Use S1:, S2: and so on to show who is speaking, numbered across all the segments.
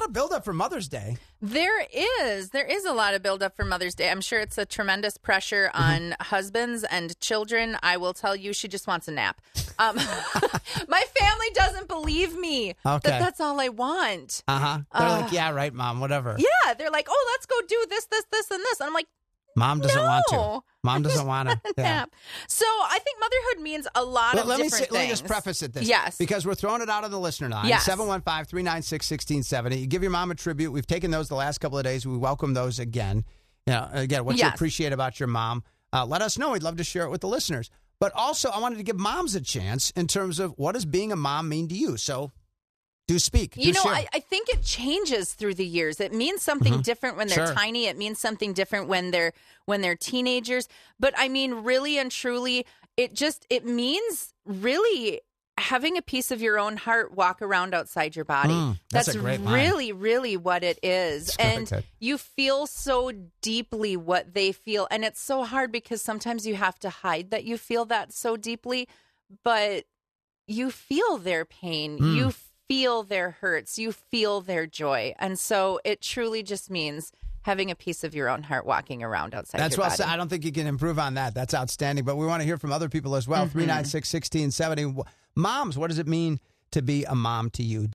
S1: of buildup for Mother's Day.
S2: There is a lot of buildup for Mother's Day. I'm sure it's a tremendous pressure on husbands and children. I will tell you, she just wants a nap. My family doesn't believe me that that's all I want.
S1: They're like, yeah, right, Mom, whatever.
S2: Yeah, they're like, oh, let's go do this, and this. And I'm like,
S1: Mom doesn't want to. Mom doesn't want to. Yeah.
S2: So I think motherhood means a lot of different things.
S1: Let me just preface it this.
S2: Yes.
S1: Because we're throwing it out on the listener line.
S2: Yes.
S1: 715-396-1670. You give your mom a tribute. We've taken those the last couple of days. We welcome those again. Again, what you appreciate about your mom. Let us know. We'd love to share it with the listeners. But also, I wanted to give moms a chance in terms of what does being a mom mean to you? So do speak.
S2: I think it changes through the years. It means something different when they're tiny. It means something different when they're teenagers. But I mean, really and truly, it means really having a piece of your own heart walk around outside your body.
S1: That's a great line.
S2: Really, really what it is. And you feel so deeply what they feel. And it's so hard because sometimes you have to hide that you feel that so deeply, but you feel their pain. You feel their hurts. You feel their joy. And so it truly just means having a piece of your own heart walking around outside your body.
S1: That's I don't think you can improve on that. That's outstanding. But we want to hear from other people as well. 396-1670. Moms, what does it mean to be a mom to you?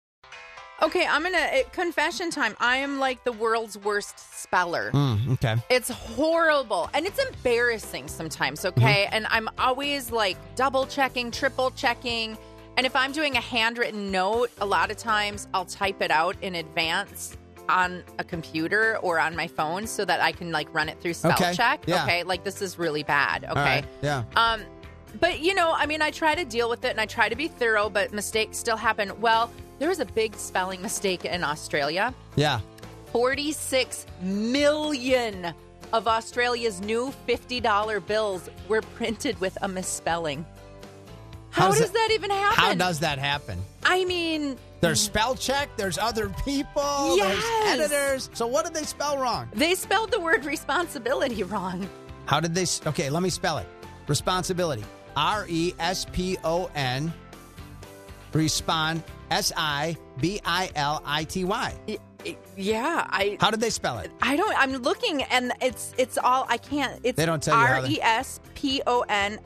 S2: Okay, confession time. I am like the world's worst speller.
S1: Okay.
S2: It's horrible. And it's embarrassing sometimes, okay? And I'm always like double checking, triple checking. And if I'm doing a handwritten note, a lot of times I'll type it out in advance on a computer or on my phone so that I can like run it through spell check.
S1: Yeah.
S2: Okay, like this is really bad. Okay.
S1: Right. Yeah.
S2: But I try to deal with it and I try to be thorough, but mistakes still happen. Well, there was a big spelling mistake in Australia.
S1: Yeah.
S2: 46 million of Australia's new $50 bills were printed with a misspelling. How does that even happen?
S1: How does that happen?
S2: I mean,
S1: there's spell check, there's other people, there's editors. So what did they spell wrong?
S2: They spelled the word responsibility wrong.
S1: How did they? Okay, let me spell it. Responsibility. RESPON. Respond. SIBILITY.
S2: Yeah,
S1: How did they spell it?
S2: I'm looking and it's all I can't. It's
S1: they don't tell you how
S2: RESPON.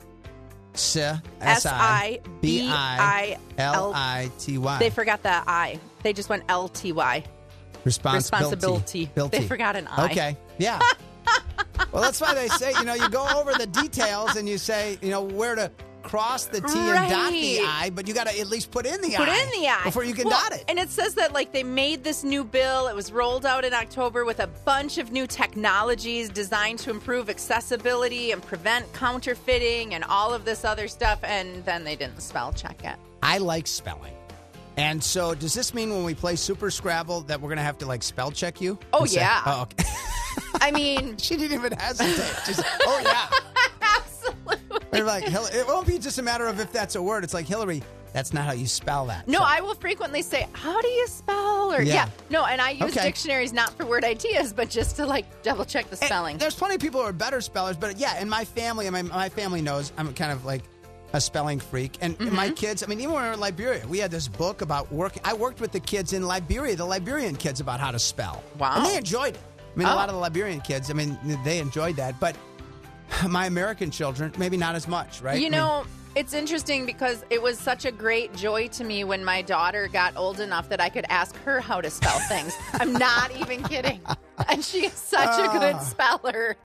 S1: SIBILITY.
S2: They forgot the I. They just went LTY. Responsibility. They forgot an I.
S1: Okay. Yeah. Well, that's why they say, you go over the details and you say, where to cross the T and dot the I, but you got to at least put in the I before you can dot it.
S2: And it says that they made this new bill. It was rolled out in October with a bunch of new technologies designed to improve accessibility and prevent counterfeiting and all of this other stuff. And then they didn't spell check it.
S1: I like spelling. And so does this mean when we play Super Scrabble that we're going to have to spell check you?
S2: Oh, yeah.
S1: Oh, okay.
S2: I mean,
S1: she didn't even hesitate. She's like, oh, yeah.
S2: Absolutely.
S1: They're like, it won't be just a matter of if that's a word. It's like, Hillary, that's not how you spell that.
S2: No, so. I will frequently say, how do you spell? Or No, and I use dictionaries not for word ideas, but just to double check the spelling.
S1: And there's plenty of people who are better spellers, but in my family, and my family knows I'm kind of like a spelling freak. And my kids, even when we were in Liberia, we had this book about working. I worked with the kids in Liberia, the Liberian kids, about how to spell.
S2: Wow.
S1: And they enjoyed it. A lot of the Liberian kids, they enjoyed that. But my American children, maybe not as much, right?
S2: It's interesting because it was such a great joy to me when my daughter got old enough that I could ask her how to spell things. I'm not even kidding. And she is such a good speller.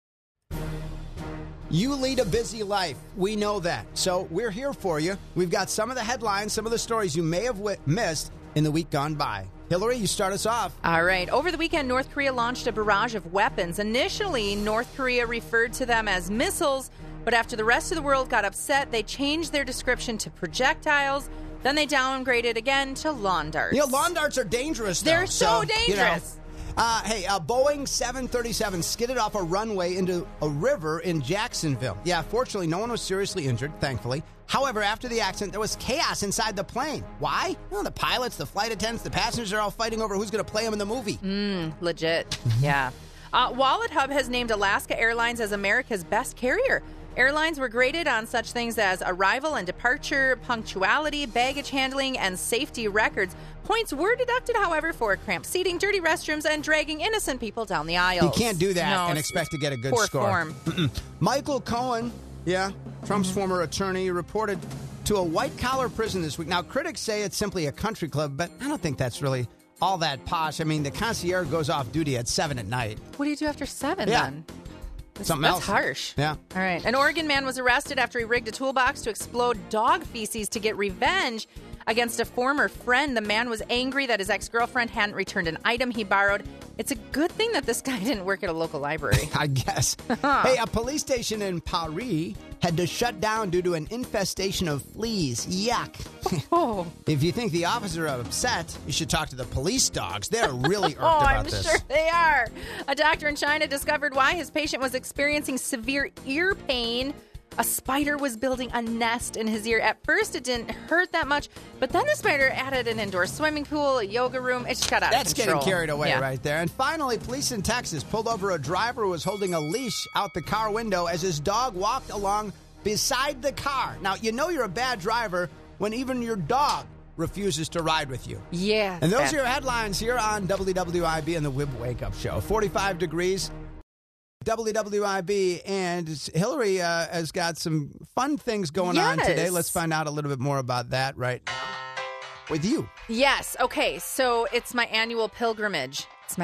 S1: You lead a busy life. We know that. So we're here for you. We've got some of the headlines, some of the stories you may have missed in the week gone by. Hillary, you start us off.
S2: All right. Over the weekend, North Korea launched a barrage of weapons. Initially, North Korea referred to them as missiles, but after the rest of the world got upset, they changed their description to projectiles. Then they downgraded again to lawn darts.
S1: Lawn darts are dangerous, though.
S2: They're so dangerous.
S1: A Boeing 737 skidded off a runway into a river in Jacksonville. Yeah, fortunately, no one was seriously injured, thankfully. However, after the accident, there was chaos inside the plane. Why? The pilots, the flight attendants, the passengers are all fighting over who's going to play them in the movie.
S2: Legit. Yeah. Wallet Hub has named Alaska Airlines as America's best carrier. Airlines were graded on such things as arrival and departure, punctuality, baggage handling, and safety records. Points were deducted, however, for cramped seating, dirty restrooms, and dragging innocent people down the aisles.
S1: You can't do that and expect to get a good
S2: poor
S1: score.
S2: Form.
S1: Michael Cohen, Trump's former attorney, reported to a white-collar prison this week. Now, critics say it's simply a country club, but I don't think that's really all that posh. I mean, the concierge goes off duty at 7 at night.
S2: What do you do after 7 then?
S1: Something else.
S2: That's harsh.
S1: Yeah.
S2: All right. An Oregon man was arrested after he rigged a toolbox to explode dog feces to get revenge against a former friend. The man was angry that his ex-girlfriend hadn't returned an item he borrowed. It's a good thing that this guy didn't work at a local library.
S1: I guess. Hey, a police station in Paris had to shut down due to an infestation of fleas. Yuck.
S2: Oh.
S1: If you think the officers are upset, you should talk to the police dogs. They're really irked about this.
S2: I'm sure they are. A doctor in China discovered why his patient was experiencing severe ear pain. A spider was building a nest in his ear. At first, it didn't hurt that much, but then the spider added an indoor swimming pool, a yoga room. It just got out of control.
S1: That's getting carried away right there. And finally, police in Texas pulled over a driver who was holding a leash out the car window as his dog walked along beside the car. Now, you know you're a bad driver when even your dog refuses to ride with you.
S2: Yeah.
S1: And those are your headlines here on WWIB and the WIB Wake Up Show. 45 degrees. WWIB, and Hillary has got some fun things going on today. Let's find out a little bit more about that right now with you.
S2: Yes. Okay. So it's my annual pilgrimage.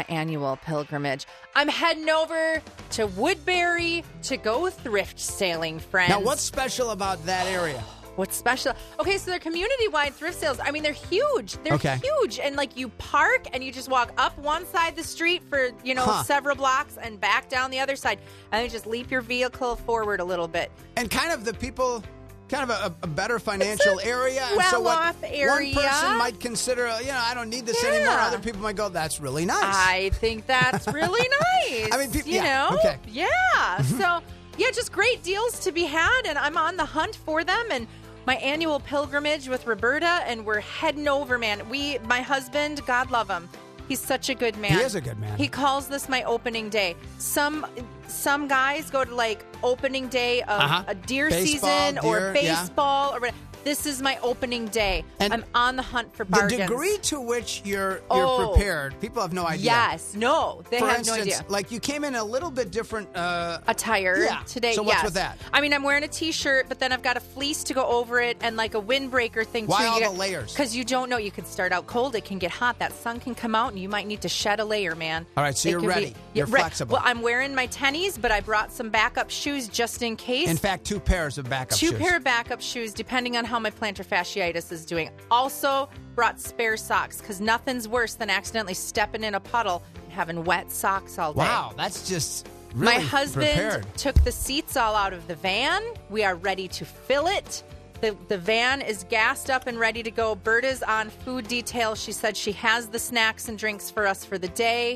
S2: I'm heading over to Woodbury to go thrift sailing, friends.
S1: Now, what's special about that area?
S2: What's special? Okay, so they're community-wide thrift sales. I mean, they're huge. They're huge. And, like, you park and you just walk up one side of the street for, several blocks and back down the other side. And then just leap your vehicle forward a little bit.
S1: And kind of the people, kind of a better financial area. And
S2: well-off area.
S1: One person might consider, I don't need this anymore. Other people might go, that's really nice.
S2: I think that's really nice.
S1: I mean, people,
S2: Okay. Yeah. So, just great deals to be had. And I'm on the hunt for them. And my annual pilgrimage with Roberta, and we're heading over, man. My husband, God love him, he's such a good man.
S1: He is a good man.
S2: He calls this my opening day. Some guys go to like opening day of a deer season or baseball or whatever. This is my opening day. And I'm on the hunt for bargains.
S1: The degree to which you're prepared, people have no idea.
S2: Yes. No, they have no idea.
S1: Like you came in a little bit different
S2: attire today.
S1: So what's with that?
S2: I mean, I'm wearing a T-shirt, but then I've got a fleece to go over it and like a windbreaker thing too.
S1: Why all the layers?
S2: Because you don't know. You could start out cold. It can get hot. That sun can come out and you might need to shed a layer, man.
S1: All right, so you're ready. You're flexible.
S2: Well, I'm wearing my tennies, but I brought some backup shoes just in case.
S1: In fact, 2 pairs of backup shoes.
S2: 2 pair of backup shoes, depending on how my plantar fasciitis is doing. Also brought spare socks because nothing's worse than accidentally stepping in a puddle and having wet socks all day.
S1: Wow, that's just really
S2: My husband
S1: prepared.
S2: took the seats all out of the van. We are ready to fill it. The van is gassed up and ready to go. Berta's on food detail. She said she has the snacks and drinks for us for the day.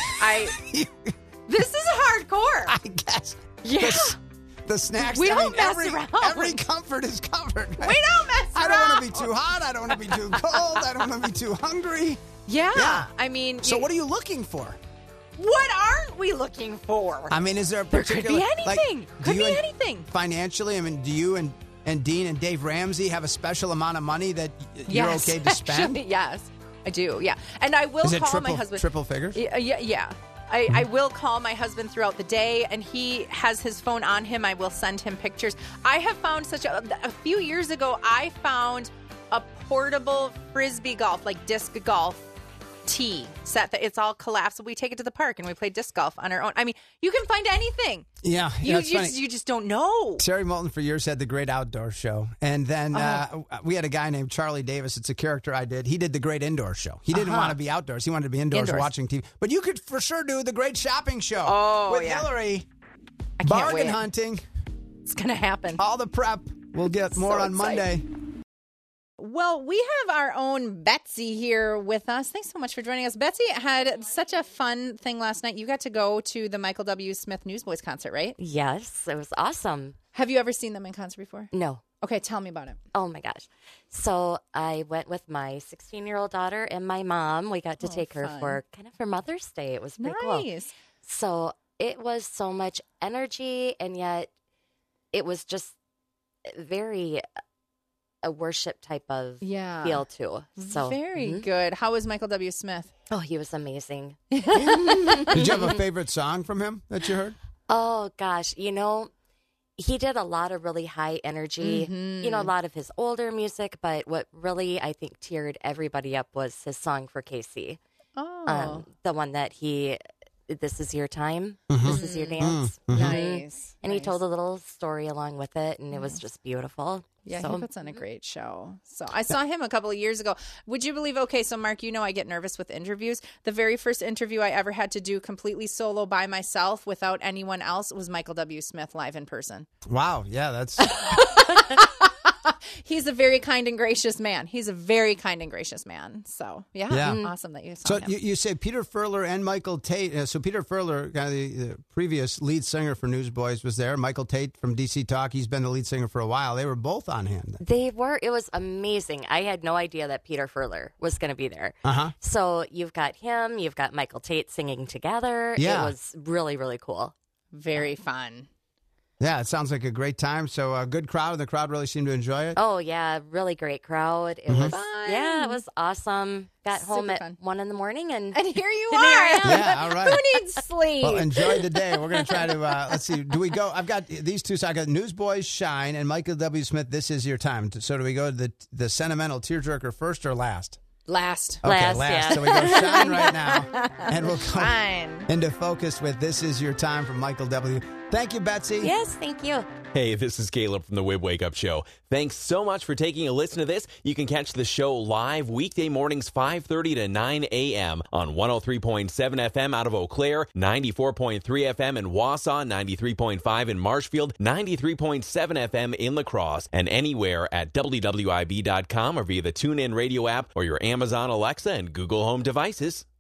S2: This is hardcore.
S1: I guess.
S2: Yeah.
S1: The snacks.
S2: We don't mess around.
S1: Every comfort is covered. Right?
S2: We don't mess around.
S1: I don't want to be too hot. I don't want to be too cold. I don't want to be too hungry.
S2: Yeah. I mean.
S1: So what are you looking for?
S2: What aren't we looking for?
S1: I mean, is there a particular...
S2: There could be anything. Could be anything.
S1: Financially, I mean, do you and Dean and Dave Ramsey have a special amount of money that you're okay to spend?
S2: Actually, yes, I do. Yeah. And I will call my husband.
S1: Triple figures?
S2: Yeah. I will call my husband throughout the day, and he has his phone on him. I will send him pictures. I have found a few years ago, I found a portable Frisbee golf, like disc golf tee set that it's all collapsible. We take it to the park and we play disc golf on our own. I mean, you can find anything.
S1: Yeah.
S2: You just don't know.
S1: Terry Moulton for years had the Great Outdoor Show. And then we had a guy named Charlie Davis. It's a character I did. He did the Great Indoor Show. He didn't want to be outdoors. He wanted to be indoors watching TV. But you could for sure do the Great Shopping Show with Hillary.
S2: I can't
S1: Bargain
S2: wait.
S1: hunting.
S2: It's going to happen.
S1: All the prep. We'll get more on Monday.
S2: Well, we have our own Betsy here with us. Thanks so much for joining us. Betsy had such a fun thing last night. You got to go to the Michael W. Smith Newsboys concert, right?
S3: Yes, it was awesome.
S2: Have you ever seen them in concert before?
S3: No.
S2: Okay, tell me about it.
S3: Oh, my gosh. So I went with my 16-year-old daughter and my mom. We got to take her for Mother's Day. It was pretty cool.
S2: Nice.
S3: So it was so much energy, and yet it was just very a worship type of feel too. So
S2: very good. How was Michael W. Smith?
S3: Oh, he was amazing.
S1: Did you have a favorite song from him that you heard?
S3: Oh gosh, he did a lot of really high energy, a lot of his older music, but what really I think teared everybody up was his song for Casey.
S2: Oh.
S3: The one that This Is Your Time, This Is Your Dance.
S2: Nice.
S3: And he told a little story along with it, and it was just beautiful.
S2: Yeah, he puts on a great show. So I saw him a couple of years ago. Would you believe, okay, so Mark, I get nervous with interviews. The very first interview I ever had to do completely solo by myself without anyone else was Michael W. Smith live in person.
S1: Wow. Yeah, that's...
S2: He's a very kind and gracious man. So, awesome that you saw him.
S1: So you say Peter Furler and Michael Tate. So Peter Furler, kind of the previous lead singer for Newsboys, was there. Michael Tate from DC Talk, he's been the lead singer for a while. They were both on hand.
S3: They were. It was amazing. I had no idea that Peter Furler was going to be there. So you've got him, you've got Michael Tate singing together. Yeah. It was really, really cool.
S2: Very fun.
S1: Yeah, it sounds like a great time. So a good crowd. The crowd really seemed to enjoy it.
S3: Oh, yeah. Really great crowd. It was fun. Yeah, it was awesome. Got home at 1 a.m. and
S2: here you are.
S1: Yeah, all right.
S2: Who needs sleep?
S1: Well, enjoy the day. We're going to try to, let's see. Do we go? I've got these two. So I got Newsboys Shine and Michael W. Smith, This Is Your Time. So do we go to the sentimental tearjerker first or last?
S2: Last.
S1: Okay, last.
S3: Yeah.
S1: So we go Shine right now. And we'll go into focus with This Is Your Time from Michael W. Thank you, Betsy.
S3: Yes, thank you.
S4: Hey, this is Caleb from the Wib Wake Up Show. Thanks so much for taking a listen to this. You can catch the show live weekday mornings 5:30 to 9 a.m. on 103.7 FM out of Eau Claire, 94.3 FM in Wausau, 93.5 in Marshfield, 93.7 FM in La Crosse, and anywhere at WWIB.com or via the TuneIn radio app or your Amazon Alexa and Google Home devices.